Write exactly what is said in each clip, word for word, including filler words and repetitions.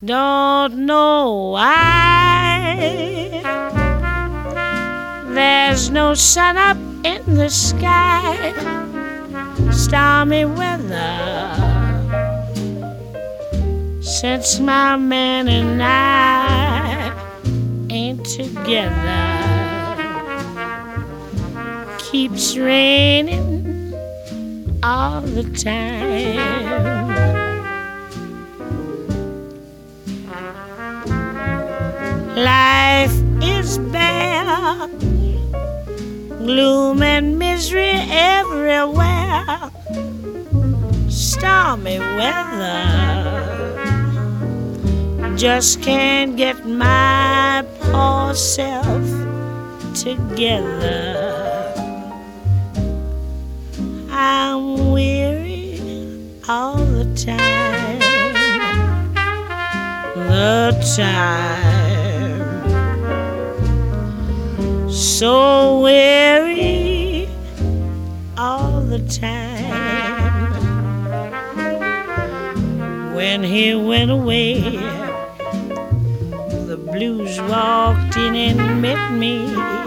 Don't know why there's no sun up in the sky. Stormy weather since my man and I ain't together. Keeps raining all the time. Life is bare, gloom and misery everywhere. Stormy weather, just can't get my poor self together. I'm weary all the time, the time. So weary all the time. When he went away, the blues walked in and met me.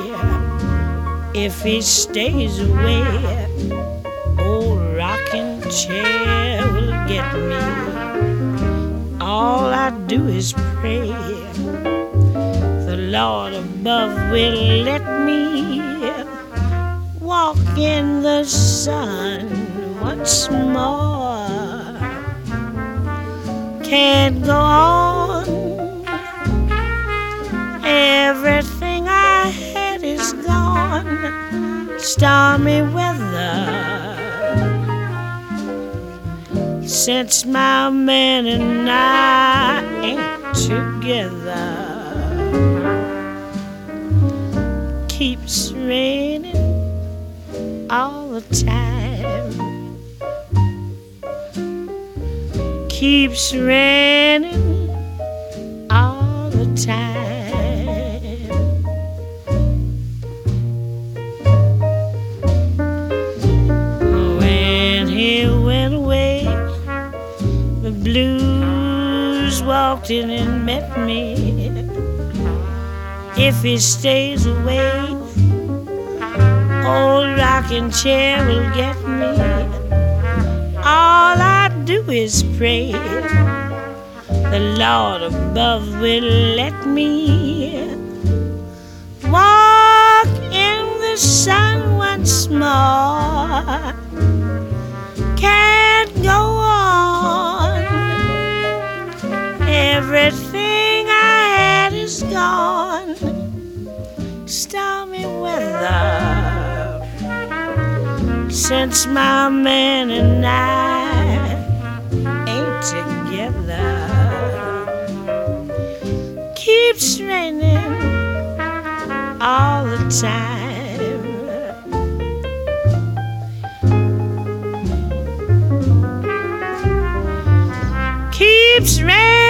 If he stays away, old rocking chair will get me. All I do is pray the Lord above will let me walk in the sun once more. Can't go on, everything I had is gone. Stormy weather since my man and I ain't together. Keeps raining all the time. Keeps raining all the time. When he went away, the blues walked in and met me. If he stays away, old rocking chair will get me. All I do is pray the Lord above will let me walk in the sun once more. Can't go on, everything I had is gone. Stormy weather since my man and I ain't together. Keeps raining all the time. Keeps raining